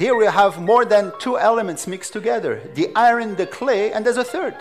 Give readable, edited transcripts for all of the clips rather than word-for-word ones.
Here we have more than two elements mixed together. The iron, the clay, and there's a third.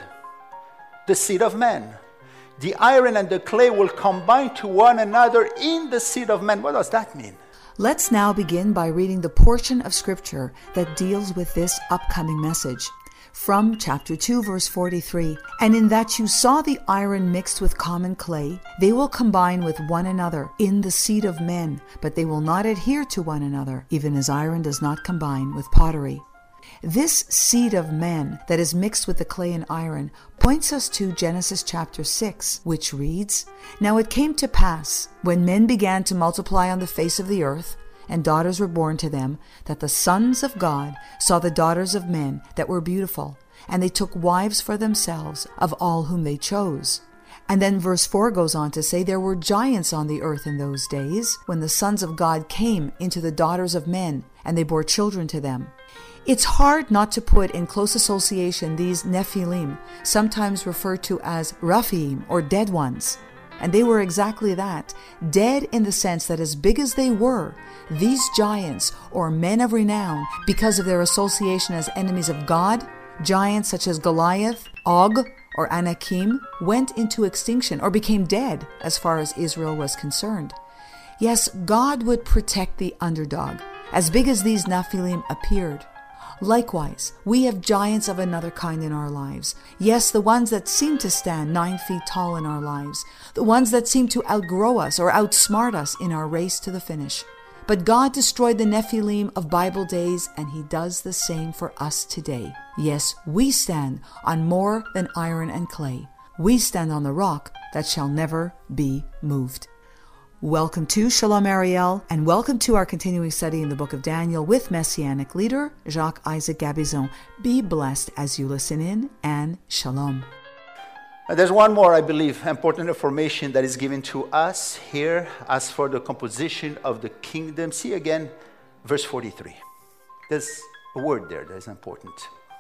The seed of man. The iron and the clay will combine to one another in the seed of man. What does that mean? Let's now begin by reading the portion of Scripture that deals with this upcoming message. From chapter 2, verse 43, "And in that you saw the iron mixed with common clay, they will combine with one another in the seed of men, but they will not adhere to one another, even as iron does not combine with pottery." This seed of man that is mixed with the clay and iron points us to Genesis chapter 6, which reads, "Now it came to pass, when men began to multiply on the face of the earth, and daughters were born to them, that the sons of God saw the daughters of men that were beautiful, and they took wives for themselves of all whom they chose." And then verse 4 goes on to say, "There were giants on the earth in those days, when the sons of God came into the daughters of men, and they bore children to them." It's hard not to put in close association these Nephilim, sometimes referred to as Raphaim, or dead ones. And they were exactly that, dead in the sense that as big as they were, these giants, or men of renown, because of their association as enemies of God, giants such as Goliath, Og, or Anakim, went into extinction or became dead as far as Israel was concerned. Yes, God would protect the underdog, as big as these Nephilim appeared. Likewise, we have giants of another kind in our lives. Yes, the ones that seem to stand 9 feet tall in our lives. The ones that seem to outgrow us or outsmart us in our race to the finish. But God destroyed the Nephilim of Bible days, and He does the same for us today. Yes, we stand on more than iron and clay. We stand on the rock that shall never be moved. Welcome to Shalom Ariel, and welcome to our continuing study in the book of Daniel with Messianic leader Jacques Isaac Gabizon. Be blessed as you listen in, and Shalom. There's one more, I believe, important information that is given to us here as for the composition of the kingdom. See again, verse 43. There's a word there that is important.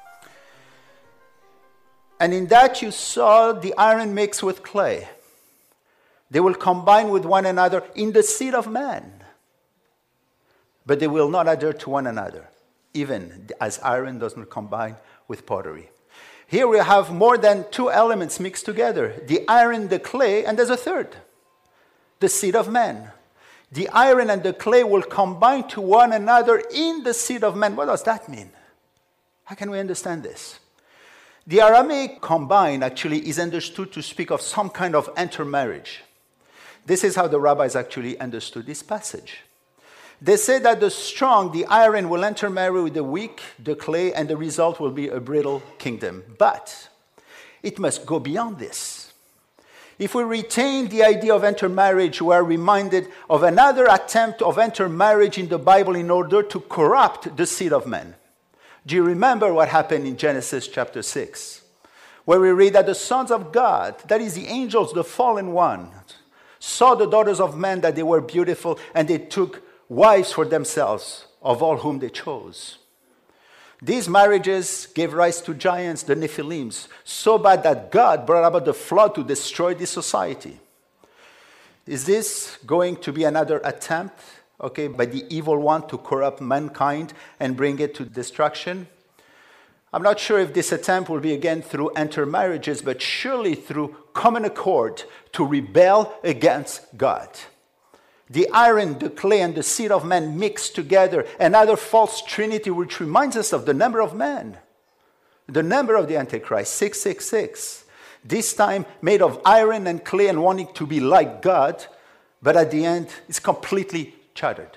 "And in that you saw the iron mixed with clay. They will combine with one another in the seed of man, but they will not adhere to one another, even as iron does not combine with pottery." Here we have more than two elements mixed together. The iron, the clay, and there's a third. The seed of man. The iron and the clay will combine to one another in the seed of man. What does that mean? How can we understand this? The Aramaic combine actually is understood to speak of some kind of intermarriage. This is how the rabbis actually understood this passage. They say that the strong, the iron, will intermarry with the weak, the clay, and the result will be a brittle kingdom. But it must go beyond this. If we retain the idea of intermarriage, we are reminded of another attempt of intermarriage in the Bible in order to corrupt the seed of man. Do you remember what happened in Genesis chapter 6? Where we read that the sons of God, that is the angels, the fallen ones, saw the daughters of men that they were beautiful, and they took wives for themselves of all whom they chose. These marriages gave rise to giants, the Nephilims, so bad that God brought about the flood to destroy this society. Is this going to be another attempt, by the evil one to corrupt mankind and bring it to destruction? I'm not sure if this attempt will be again through intermarriages, but surely through common accord to rebel against God. The iron, the clay, and the seed of man mixed together, another false trinity which reminds us of the number of man. The number of the Antichrist, 666. This time made of iron and clay and wanting to be like God, but at the end it's completely shattered.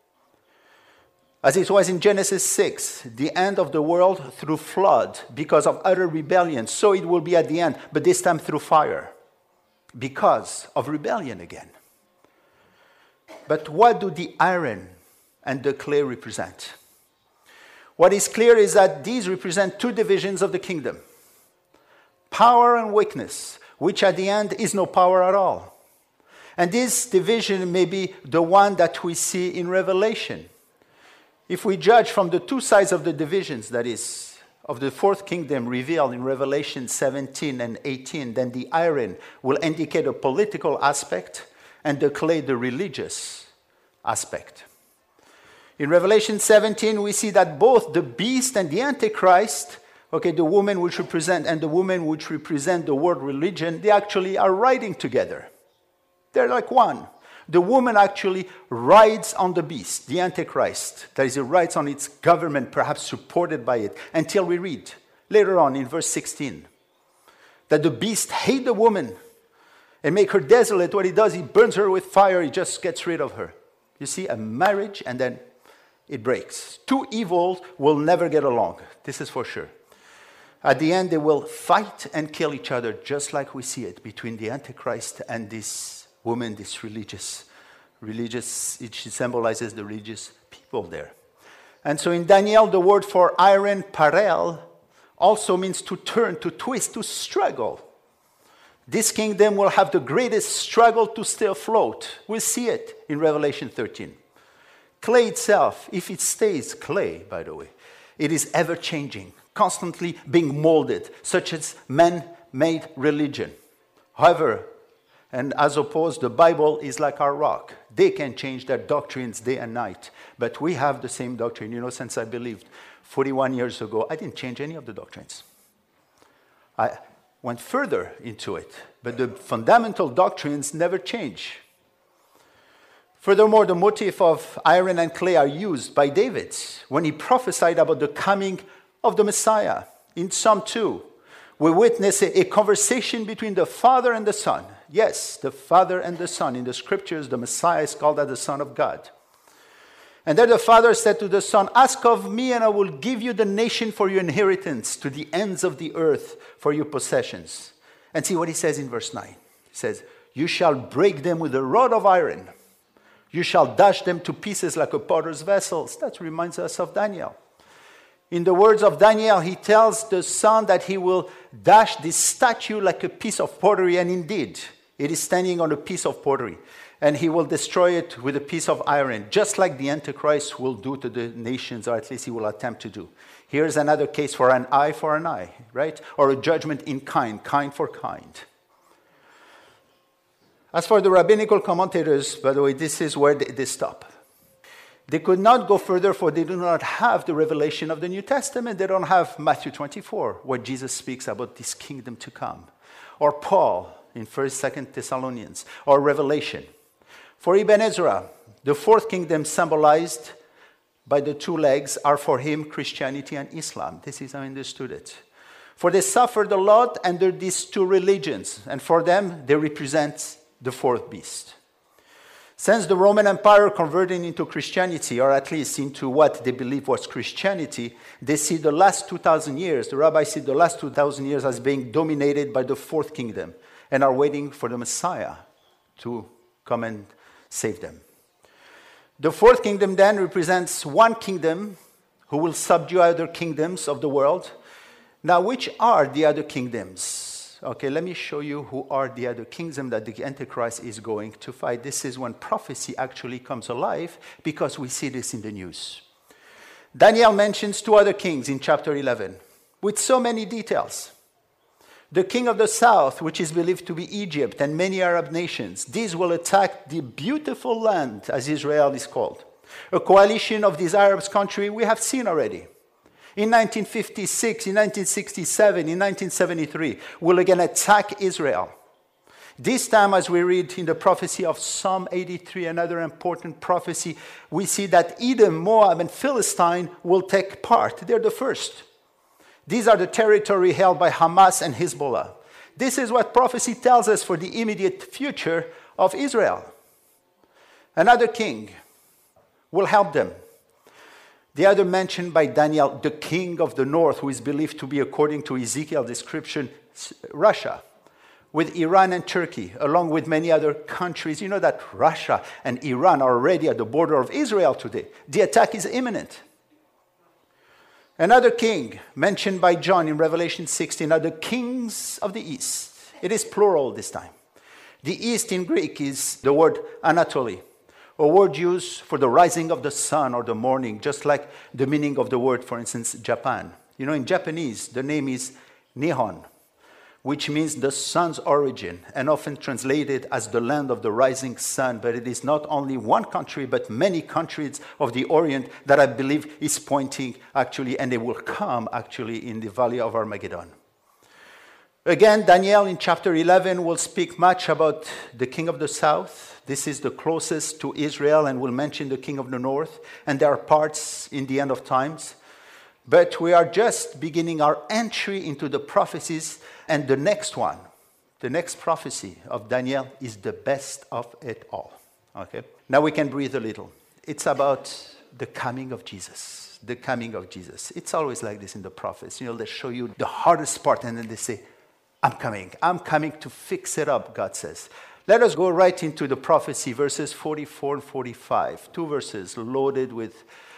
As it was in Genesis 6, the end of the world through flood because of utter rebellion. So it will be at the end, but this time through fire because of rebellion again. But what do the iron and the clay represent? What is clear is that these represent two divisions of the kingdom. Power and weakness, which at the end is no power at all. And this division may be the one that we see in Revelation. If we judge from the two sides of the divisions, that is, of the fourth kingdom revealed in Revelation 17 and 18, then the iron will indicate a political aspect and the clay the religious aspect. In Revelation 17, we see that both the beast and the Antichrist, the woman which represent and the woman which represent the world religion, they actually are riding together. They're like one. The woman actually rides on the beast, the Antichrist. That is, it rides on its government, perhaps supported by it, until we read later on in verse 16 that the beast hates the woman and make her desolate. What he does, he burns her with fire. He just gets rid of her. You see, a marriage and then it breaks. Two evils will never get along. This is for sure. At the end, they will fight and kill each other, just like we see it between the Antichrist and this woman, this religious, it symbolizes the religious people there. And so in Daniel, the word for iron, parel, also means to turn, to twist, to struggle. This kingdom will have the greatest struggle to stay afloat. We'll see it in Revelation 13. Clay itself, if it stays clay, by the way, it is ever-changing, constantly being molded, such as man-made religion. However, and as opposed, the Bible is like our rock. They can change their doctrines day and night. But we have the same doctrine. Since I believed 41 years ago, I didn't change any of the doctrines. I went further into it. But the fundamental doctrines never change. Furthermore, the motif of iron and clay are used by David when he prophesied about the coming of the Messiah. In Psalm 2, we witness a conversation between the Father and the Son. Yes, the Father and the Son. In the Scriptures, the Messiah is called as the Son of God. And there the Father said to the Son, "Ask of me, and I will give you the nation for your inheritance, to the ends of the earth for your possessions." And see what he says in verse 9. He says, "You shall break them with a rod of iron. You shall dash them to pieces like a potter's vessels." That reminds us of Daniel. In the words of Daniel, he tells the Son that he will dash this statue like a piece of pottery, and indeed, it is standing on a piece of pottery. And he will destroy it with a piece of iron, just like the Antichrist will do to the nations, or at least he will attempt to do. Here's another case for an eye for an eye, right? Or a judgment in kind for kind. As for the rabbinical commentators, by the way, this is where they stop. They could not go further, for they do not have the revelation of the New Testament. They don't have Matthew 24, where Jesus speaks about this kingdom to come. Or Paul in 1st, 2nd Thessalonians. Or Revelation. For Ibn Ezra, the fourth kingdom symbolized by the two legs are for him Christianity and Islam. This is how I understood it. For they suffered a lot under these two religions, and for them they represent the fourth beast. Since the Roman Empire converted into Christianity, or at least into what they believe was Christianity, they see the last 2,000 years, the rabbis see the last 2,000 years as being dominated by the fourth kingdom, and are waiting for the Messiah to come and save them. The fourth kingdom then represents one kingdom who will subdue other kingdoms of the world. Now, which are the other kingdoms? Okay, let me show you who are the other kingdoms that the Antichrist is going to fight. This is when prophecy actually comes alive, because we see this in the news. Daniel mentions two other kings in chapter 11 with so many details. The king of the south, which is believed to be Egypt and many Arab nations, these will attack the beautiful land, as Israel is called. A coalition of these Arab countries we have seen already. In 1956, in 1967, in 1973, will again attack Israel. This time, as we read in the prophecy of Psalm 83, another important prophecy, we see that Edom, Moab, and Philistine will take part. They're the first. These are the territory held by Hamas and Hezbollah. This is what prophecy tells us for the immediate future of Israel. Another king will help them. The other mentioned by Daniel, the king of the north, who is believed to be, according to Ezekiel's description, Russia, with Iran and Turkey, along with many other countries. You know that Russia and Iran are already at the border of Israel today. The attack is imminent. Another king mentioned by John in Revelation 16 are the kings of the east. It is plural this time. The east in Greek is the word Anatoly, a word used for the rising of the sun or the morning, just like the meaning of the word, for instance, Japan. You know, in Japanese, the name is Nihon, which means the sun's origin, and often translated as the land of the rising sun. But it is not only one country, but many countries of the Orient that I believe is pointing actually, and they will come actually in the valley of Armageddon. Again, Daniel in chapter 11 will speak much about the king of the south. This is the closest to Israel, and will mention the king of the north, and there are parts in the end of times. But we are just beginning our entry into the prophecies, and the next one, the next prophecy of Daniel is the best of it all. Okay? Now we can breathe a little. It's about the coming of Jesus. The coming of Jesus. It's always like this in the prophets. They show you the hardest part, and then they say, I'm coming to fix it up, God says. Let us go right into the prophecy, verses 44 and 45. 2 verses loaded with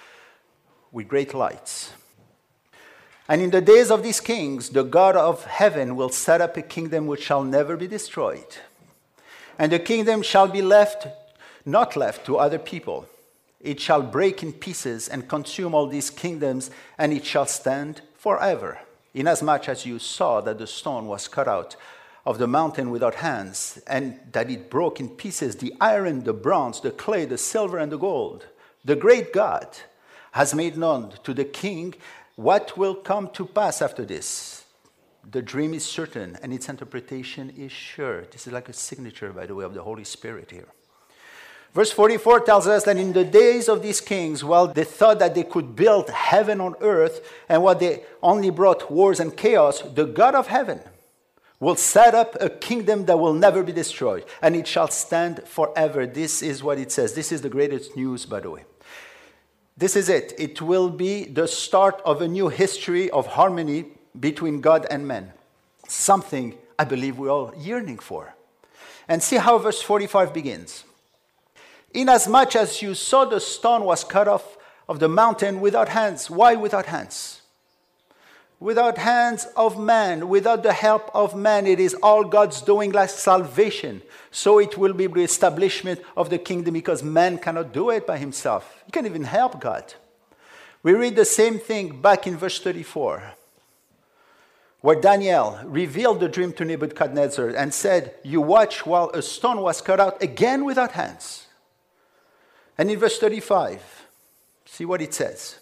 great lights. And in the days of these kings, the God of heaven will set up a kingdom which shall never be destroyed. And the kingdom shall be not left to other people. It shall break in pieces and consume all these kingdoms, and it shall stand forever. Inasmuch as you saw that the stone was cut out of the mountain without hands, and that it broke in pieces the iron, the bronze, the clay, the silver, and the gold, the great God has made known to the king what will come to pass after this. The dream is certain, and its interpretation is sure. This is like a signature, by the way, of the Holy Spirit here. Verse 44 tells us that in the days of these kings, while they thought that they could build heaven on earth, and what they only brought wars and chaos, the God of heaven will set up a kingdom that will never be destroyed, and it shall stand forever. This is what it says. This is the greatest news, by the way. This is it. It will be the start of a new history of harmony between God and man. Something I believe we're all yearning for. And see how verse 45 begins. Inasmuch as you saw the stone was cut off of the mountain without hands. Why without hands? Without hands of man, without the help of man. It is all God's doing, like salvation. So it will be the establishment of the kingdom, because man cannot do it by himself. He can't even help God. We read the same thing back in verse 34, where Daniel revealed the dream to Nebuchadnezzar and said, you watch while a stone was cut out, again without hands. And in verse 35, see what it says.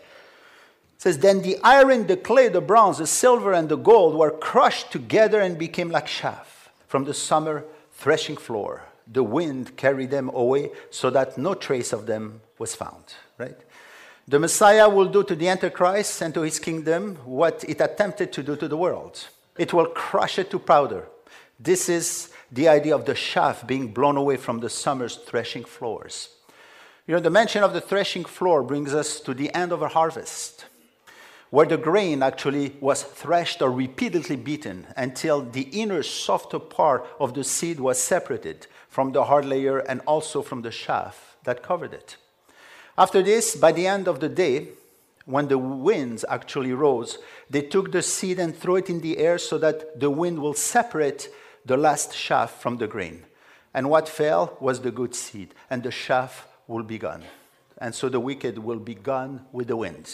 It says, then the iron, the clay, the bronze, the silver, and the gold were crushed together and became like chaff from the summer threshing floor. The wind carried them away so that no trace of them was found. Right? The Messiah will do to the Antichrist and to his kingdom what it attempted to do to the world. It will crush it to powder. This is the idea of the chaff being blown away from the summer's threshing floors. The mention of the threshing floor brings us to the end of a harvest, where the grain actually was threshed or repeatedly beaten until the inner softer part of the seed was separated from the hard layer and also from the chaff that covered it. After this, by the end of the day, when the winds actually rose, they took the seed and threw it in the air so that the wind will separate the last chaff from the grain. And what fell was the good seed, and the chaff will be gone. And so the wicked will be gone with the wind.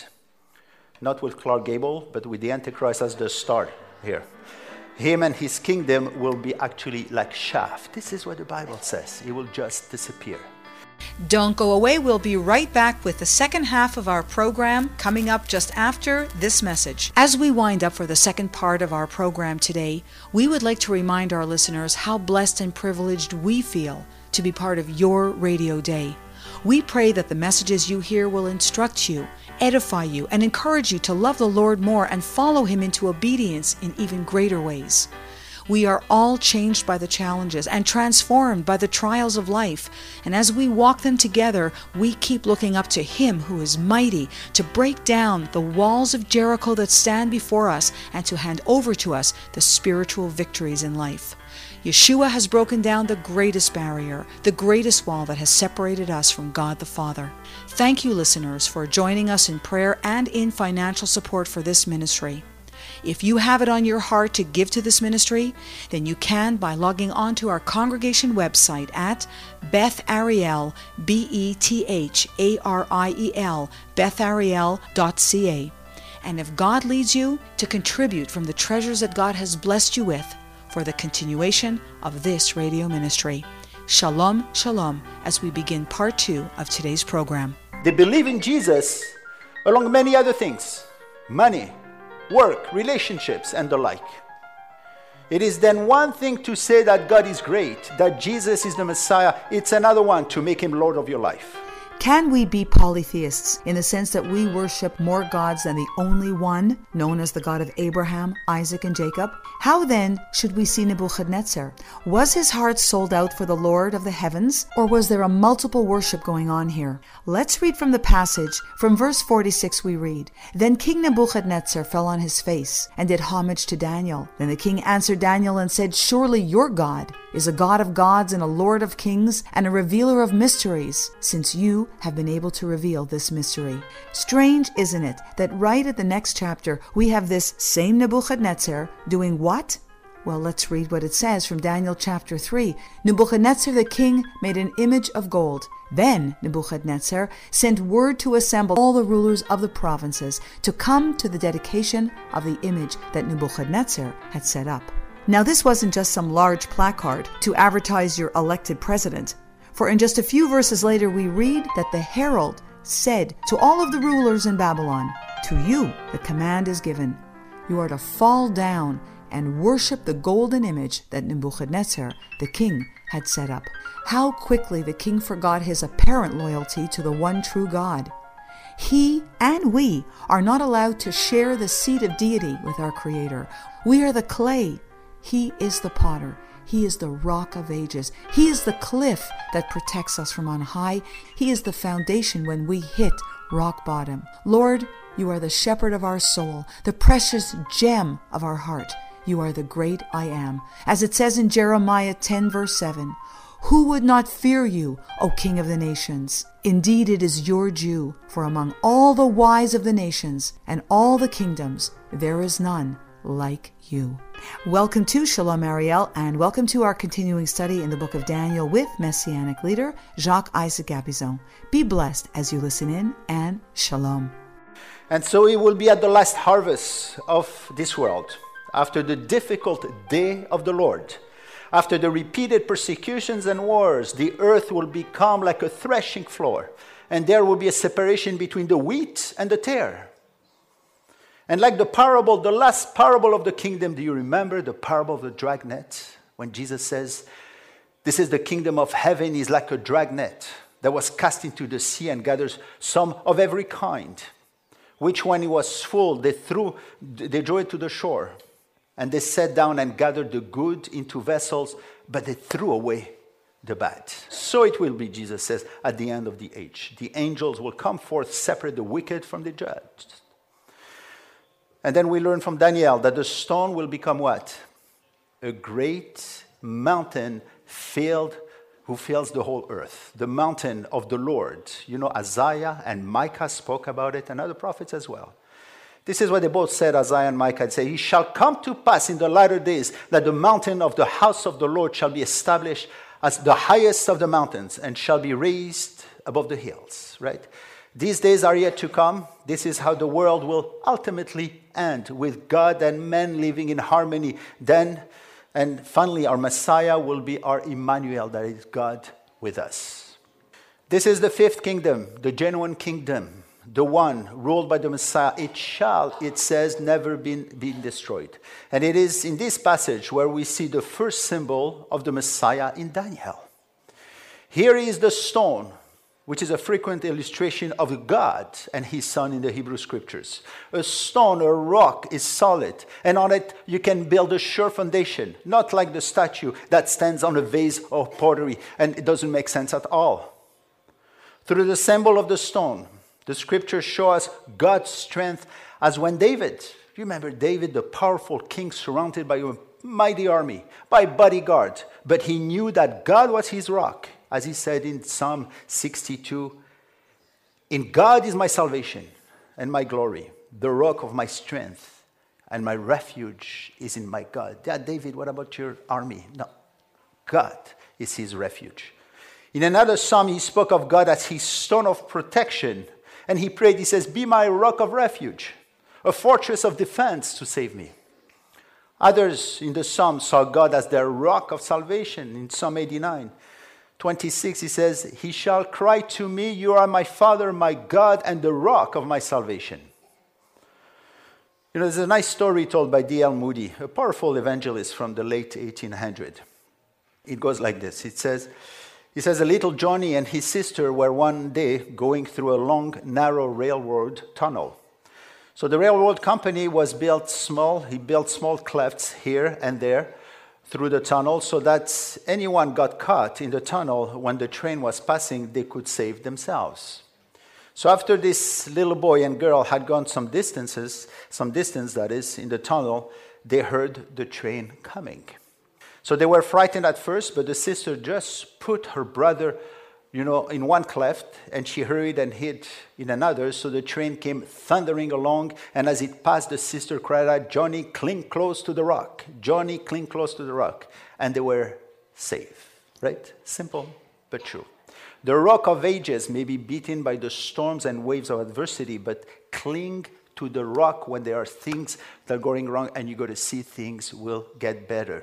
Not with Clark Gable, but with the Antichrist as the start here. Him and his kingdom will be actually like chaff. This is what the Bible says. It will just disappear. Don't go away. We'll be right back with the second half of our program coming up just after this message. As we wind up for the second part of our program today, we would like to remind our listeners how blessed and privileged we feel to be part of your radio day. We pray that the messages you hear will instruct you, edify you, and encourage you to love the Lord more and follow Him into obedience in even greater ways. We are all changed by the challenges and transformed by the trials of life. And as we walk them together, we keep looking up to Him who is mighty to break down the walls of Jericho that stand before us and to hand over to us the spiritual victories in life. Yeshua has broken down the greatest barrier, the greatest wall that has separated us from God the Father. Thank you, listeners, for joining us in prayer and in financial support for this ministry. If you have it on your heart to give to this ministry, then you can by logging on to our congregation website at Bethariel, Bethariel, Bethariel.ca. and if God leads you, to contribute from the treasures that God has blessed you with for the continuation of this radio ministry. Shalom, shalom, as we begin part 2 of today's program. They believe in Jesus along many other things: money, work, relationships, and the like. It is then one thing to say that God is great, that Jesus is the Messiah. It's another one to make him Lord of your life. Can we be polytheists in the sense that we worship more gods than the only one, known as the God of Abraham, Isaac, and Jacob? How then should we see Nebuchadnezzar? Was his heart sold out for the Lord of the heavens, or was there a multiple worship going on here? Let's read from the passage. From verse 46 we read, "Then King Nebuchadnezzar fell on his face and did homage to Daniel. Then the king answered Daniel and said, 'Surely your God is a God of gods and a Lord of kings and a revealer of mysteries, since you have been able to reveal this mystery.'" Strange, isn't it, that right at the next chapter we have this same Nebuchadnezzar doing what? Well, let's read what it says from Daniel chapter 3. "Nebuchadnezzar the king made an image of gold. Then Nebuchadnezzar sent word to assemble all the rulers of the provinces to come to the dedication of the image that Nebuchadnezzar had set up." Now, this wasn't just some large placard to advertise your elected president. For in just a few verses later, we read that the herald said to all of the rulers in Babylon, "To you the command is given. You are to fall down and worship the golden image that Nebuchadnezzar, the king, had set up." How quickly the king forgot his apparent loyalty to the one true God. He and we are not allowed to share the seat of deity with our Creator. We are the clay. He is the potter. He is the rock of ages. He is the cliff that protects us from on high. He is the foundation when we hit rock bottom. Lord, you are the shepherd of our soul, the precious gem of our heart. You are the great I am. As it says in Jeremiah 10 verse 7, "Who would not fear you, O King of the nations? Indeed, it is your due, for among all the wise of the nations and all the kingdoms, there is none like you." Welcome to Shalom Ariel, and welcome to our continuing study in the book of Daniel with Messianic leader Jacques Isaac Gabizon. Be blessed as you listen in, and Shalom. And so it will be at the last harvest of this world, after the difficult day of the Lord. After the repeated persecutions and wars, the earth will become like a threshing floor, and there will be a separation between the wheat and the tare. And like the parable, the last parable of the kingdom, do you remember the parable of the dragnet? When Jesus says, "This is the kingdom of heaven is like a dragnet that was cast into the sea and gathers some of every kind, which when it was full, they drew it to the shore. And they sat down and gathered the good into vessels, but they threw away the bad. So it will be," Jesus says, "at the end of the age. The angels will come forth, separate the wicked from the just." And then we learn from Daniel that the stone will become what? A great mountain who fills the whole earth. The mountain of the Lord. You know, Isaiah and Micah spoke about it, and other prophets as well. This is what they both said, Isaiah and Micah. They say, "It shall come to pass in the latter days that the mountain of the house of the Lord shall be established as the highest of the mountains and shall be raised above the hills." Right? These days are yet to come. This is how the world will ultimately end, with God and men living in harmony. Then, and finally, our Messiah will be our Emmanuel, that is God with us. This is the fifth kingdom, the genuine kingdom, the one ruled by the Messiah. It shall, it says, never be destroyed. And it is in this passage where we see the first symbol of the Messiah in Daniel. Here is the stone, which is a frequent illustration of God and his son in the Hebrew scriptures. A stone, a rock, is solid, and on it you can build a sure foundation, not like the statue that stands on a vase of pottery, and it doesn't make sense at all. Through the symbol of the stone, the scriptures show us God's strength, as when David, you remember David, the powerful king surrounded by a mighty army, by bodyguard, but he knew that God was his rock. As he said in Psalm 62, "In God is my salvation and my glory, the rock of my strength, and my refuge is in my God." Yeah, David, what about your army? No, God is his refuge. In another psalm, he spoke of God as his stone of protection, and he prayed, he says, "Be my rock of refuge." a fortress of defense to save me. Others in the Psalm saw God as their rock of salvation. In Psalm 89:26, he says, "He shall cry to me, you are my Father, my God, and the rock of my salvation." You know, there's a nice story told by D.L. Moody, a powerful evangelist from the late 1800s. It goes like this. He says, a little Johnny and his sister were one day going through a long, narrow railroad tunnel. So the railroad company built small clefts here and there through the tunnel so that anyone got caught in the tunnel when the train was passing, they could save themselves. So after this little boy and girl had gone some distance that is, in the tunnel, they heard the train coming. So they were frightened at first, but the sister just put her brother, in one cleft, and she hurried and hid in another. So the train came thundering along, and as it passed, the sister cried out, "Johnny, cling close to the rock. Johnny, cling close to the rock." And they were safe, right? Simple, but true. The rock of ages may be beaten by the storms and waves of adversity, but cling to the rock when there are things that are going wrong, and you got to see things will get better.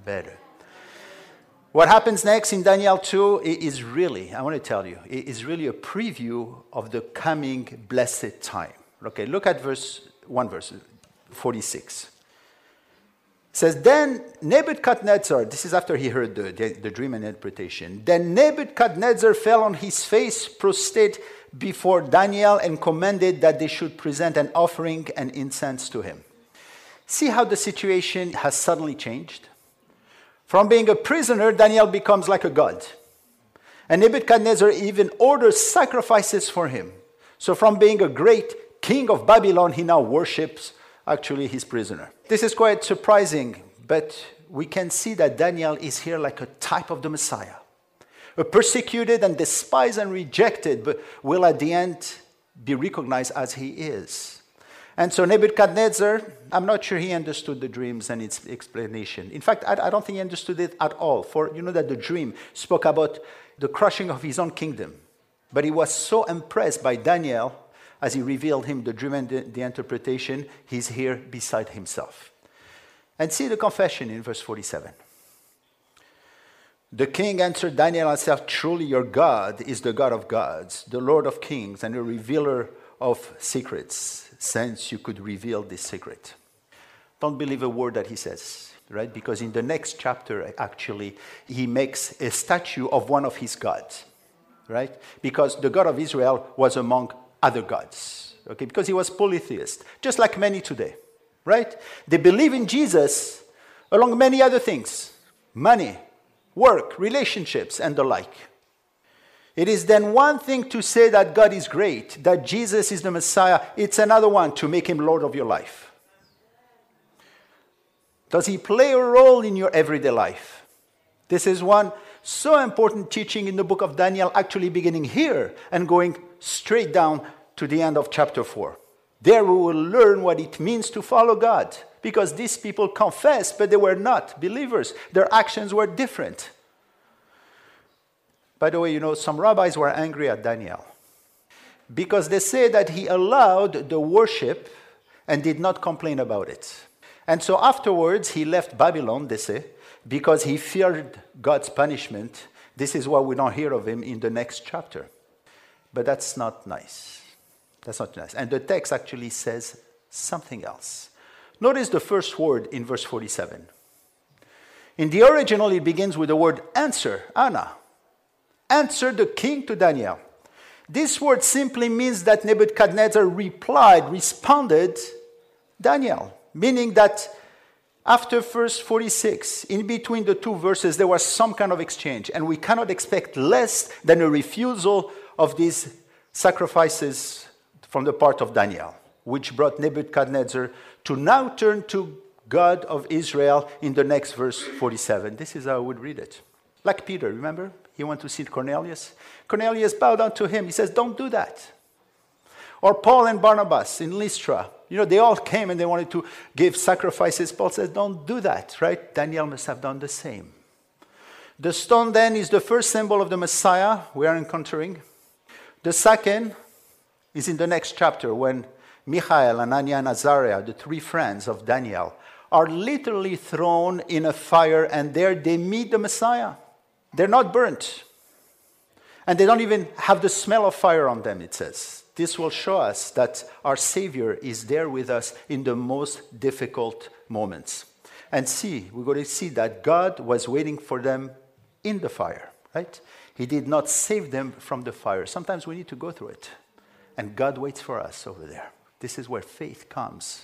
What happens next in Daniel 2 is really, I want to tell you, it is really a preview of the coming blessed time. Okay, look at verse 46. It says, "Then Nebuchadnezzar," this is after he heard the dream and interpretation, "Then Nebuchadnezzar fell on his face, prostrate before Daniel, and commanded that they should present an offering and incense to him." See how the situation has suddenly changed? From being a prisoner, Daniel becomes like a god. And Nebuchadnezzar even orders sacrifices for him. So from being a great king of Babylon, he now worships actually his prisoner. This is quite surprising, but we can see that Daniel is here like a type of the Messiah. A persecuted and despised and rejected, but will at the end be recognized as he is. And so Nebuchadnezzar, I'm not sure he understood the dreams and its explanation. In fact, I don't think he understood it at all. For you know that the dream spoke about the crushing of his own kingdom. But he was so impressed by Daniel, as he revealed him the dream and the interpretation, he's here beside himself. And see the confession in verse 47. "The king answered Daniel and said, 'Truly your God is the God of gods, the Lord of kings, and the revealer of secrets, since you could reveal this secret.'" Don't believe a word that he says, right? Because in the next chapter, actually, he makes a statue of one of his gods, right? Because the God of Israel was among other gods, okay? Because he was polytheist, just like many today, right? They believe in Jesus along many other things, money, work, relationships, and the like. It is then one thing to say that God is great, that Jesus is the Messiah. It's another one to make him Lord of your life. Does he play a role in your everyday life? This is one so important teaching in the book of Daniel, actually beginning here and going straight down to the end of chapter 4. There we will learn what it means to follow God, because these people confessed, but they were not believers. Their actions were different. By the way, some rabbis were angry at Daniel because they say that he allowed the worship and did not complain about it. And so afterwards, he left Babylon, they say, because he feared God's punishment. This is why we don't hear of him in the next chapter. But that's not nice. That's not nice. And the text actually says something else. Notice the first word in verse 47. In the original, it begins with the word answer, Anna. Answered the king to Daniel. This word simply means that Nebuchadnezzar responded, Daniel, meaning that after verse 46, in between the two verses, there was some kind of exchange, and we cannot expect less than a refusal of these sacrifices from the part of Daniel, which brought Nebuchadnezzar to now turn to God of Israel in the next verse 47. This is how I would read it. Like Peter, remember? He went to see Cornelius. Cornelius bowed down to him. He says, don't do that. Or Paul and Barnabas in Lystra. They all came and they wanted to give sacrifices. Paul says, don't do that, right? Daniel must have done the same. The stone then is the first symbol of the Messiah we are encountering. The second is in the next chapter when Michael, Ananias, and Azariah, the three friends of Daniel, are literally thrown in a fire, and there they meet the Messiah. They're not burnt. And they don't even have the smell of fire on them, it says. This will show us that our Savior is there with us in the most difficult moments. And we're going to see that God was waiting for them in the fire, right? He did not save them from the fire. Sometimes we need to go through it. And God waits for us over there. This is where faith comes.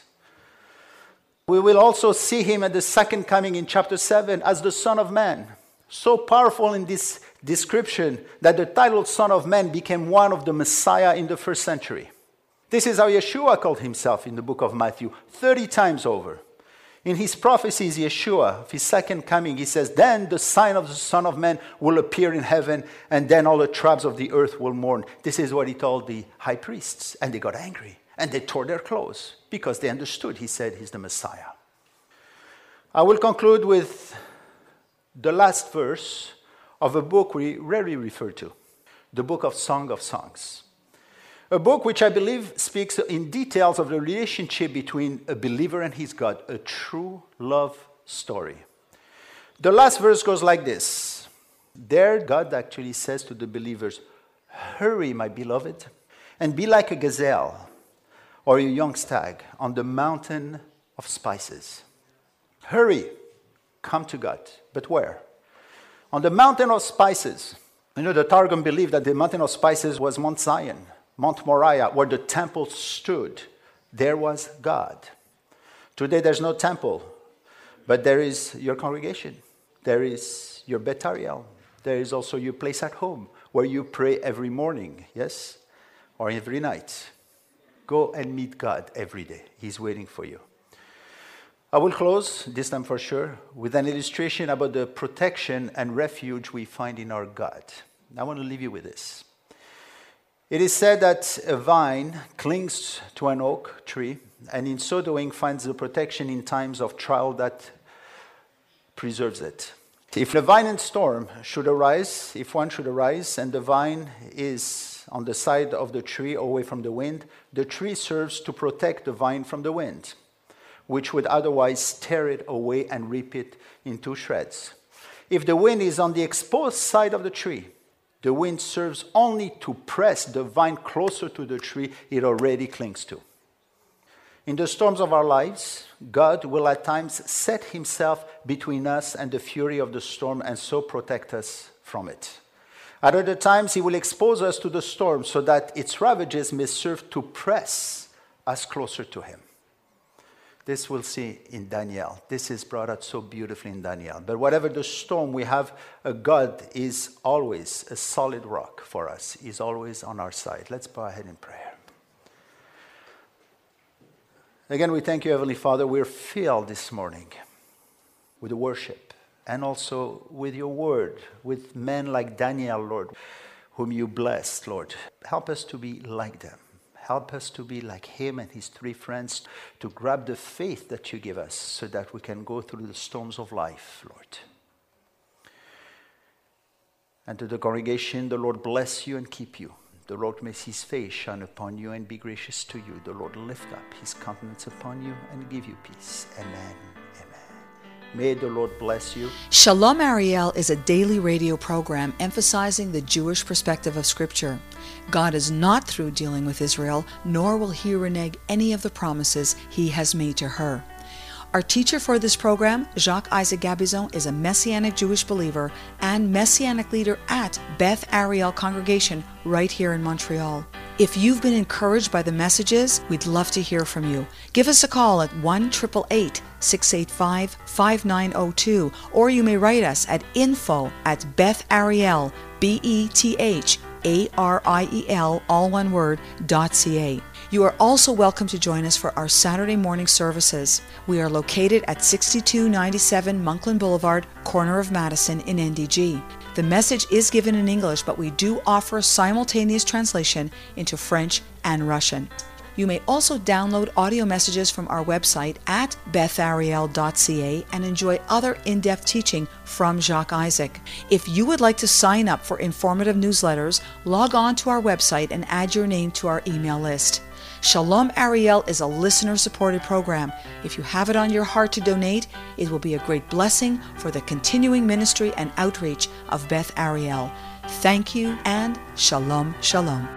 We will also see him at the second coming in chapter 7 as the Son of Man. So powerful in this description that the title Son of Man became one of the Messiah in the first century. This is how Yeshua called himself in the book of Matthew 30 times over. In his prophecies, Yeshua, of his second coming, he says, then the sign of the Son of Man will appear in heaven, and then all the tribes of the earth will mourn. This is what he told the high priests, and they got angry, and they tore their clothes, because they understood he said he's the Messiah. I will conclude with the last verse of a book we rarely refer to, the book of Song of Songs. A book which I believe speaks in details of the relationship between a believer and his God, a true love story. The last verse goes like this. There, God actually says to the believers, hurry, my beloved, and be like a gazelle or a young stag on the mountain of spices. Hurry, come to God. But where? On the mountain of spices. You know, the Targum believed that the mountain of spices was Mount Zion, Mount Moriah, where the temple stood. There was God. Today there's no temple, but there is your congregation. There is your Beth Ariel. There is also your place at home, where you pray every morning, yes? Or every night. Go and meet God every day. He's waiting for you. I will close, this time for sure, with an illustration about the protection and refuge we find in our God. I want to leave you with this. It is said that a vine clings to an oak tree, and in so doing finds the protection in times of trial that preserves it. If a violent storm should arise, if one should arise, and the vine is on the side of the tree away from the wind, the tree serves to protect the vine from the wind, which would otherwise tear it away and rip it into shreds. If the wind is on the exposed side of the tree, the wind serves only to press the vine closer to the tree it already clings to. In the storms of our lives, God will at times set himself between us and the fury of the storm and so protect us from it. At other times, he will expose us to the storm so that its ravages may serve to press us closer to him. This we'll see in Daniel. This is brought out so beautifully in Daniel. But whatever the storm, we have a God is always a solid rock for us. He's always on our side. Let's bow ahead in prayer. Again, we thank you, Heavenly Father. We're filled this morning with the worship and also with your word, with men like Daniel, Lord, whom you blessed, Lord. Help us to be like them. Help us to be like him and his three friends, to grab the faith that you give us so that we can go through the storms of life, Lord. And to the congregation, the Lord bless you and keep you. The Lord make his face shine upon you and be gracious to you. The Lord lift up his countenance upon you and give you peace. Amen. May the Lord bless you. Shalom Ariel is a daily radio program emphasizing the Jewish perspective of Scripture. God is not through dealing with Israel, nor will he renege any of the promises he has made to her. Our teacher for this program, Jacques Isaac Gabizon, is a Messianic Jewish believer and Messianic leader at Beth Ariel Congregation right here in Montreal. If you've been encouraged by the messages, we'd love to hear from you. Give us a call at 1-888-685-5902, or you may write us at info@BethAriel, BETHARIEL, all one word, .ca. You are also welcome to join us for our Saturday morning services. We are located at 6297 Monkland Boulevard, corner of Madison in NDG. The message is given in English, but we do offer simultaneous translation into French and Russian. You may also download audio messages from our website at bethariel.ca and enjoy other in-depth teaching from Jacques Isaac. If you would like to sign up for informative newsletters, log on to our website and add your name to our email list. Shalom Ariel is a listener-supported program. If you have it on your heart to donate, it will be a great blessing for the continuing ministry and outreach of Beth Ariel. Thank you and Shalom, Shalom.